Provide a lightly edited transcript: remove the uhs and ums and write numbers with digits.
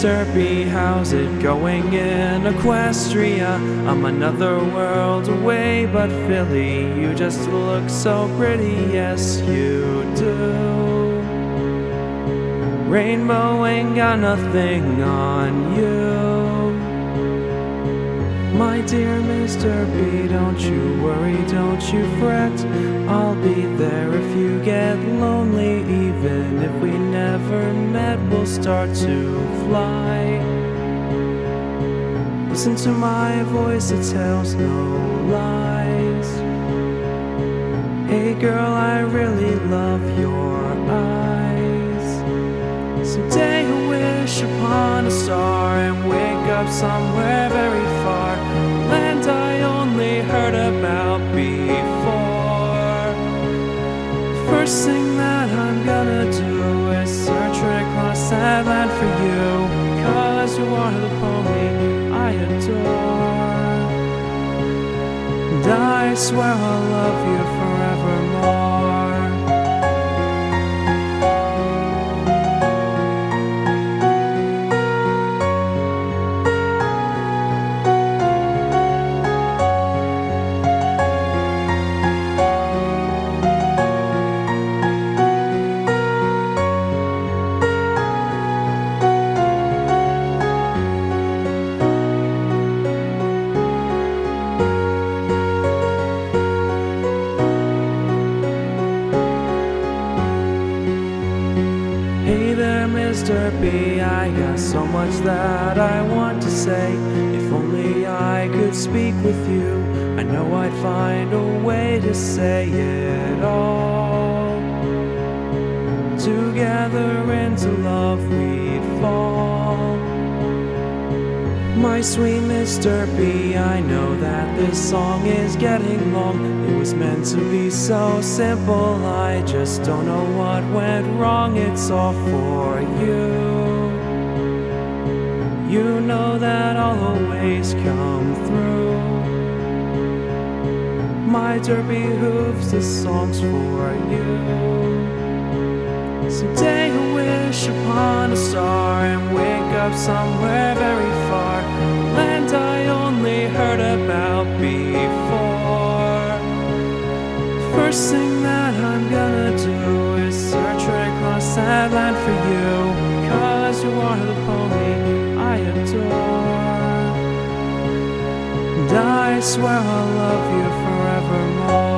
Mr. B, how's it going in Equestria? I'm another world away, but Philly, you just look so pretty, yes you do. Rainbow ain't got nothing on you. My dear Mr. B, don't you worry, don't you fret. I'll be there if you get lonely. Even if we never met, we'll start to fly. Listen to my voice, it tells no lies. Hey girl, I really love your eyes. Someday I'll wish upon a star and wake up somewhere very far, land I only heard about before. First thing that I'm gonna do is search right across that land for you, 'cause you are the pony I adore. And I swear I'll love you forevermore. Hey there, Mr. B, I got so much that I want to say. If only I could speak with you, I know I'd find a way to say it all. Together into love we'd fall. My sweet Mr. B, I know that this song is getting long. It was meant to be so simple, I just don't know what went wrong. It's all for you. You know that I'll always come through. My derby hooves, this song's for you. Someday I'll wish upon a star and wake up somewhere very far, land I only heard about before. First thing that I'm gonna do is search right across that land for you, 'cause you are the pony I adore. And I swear I'll love you forevermore.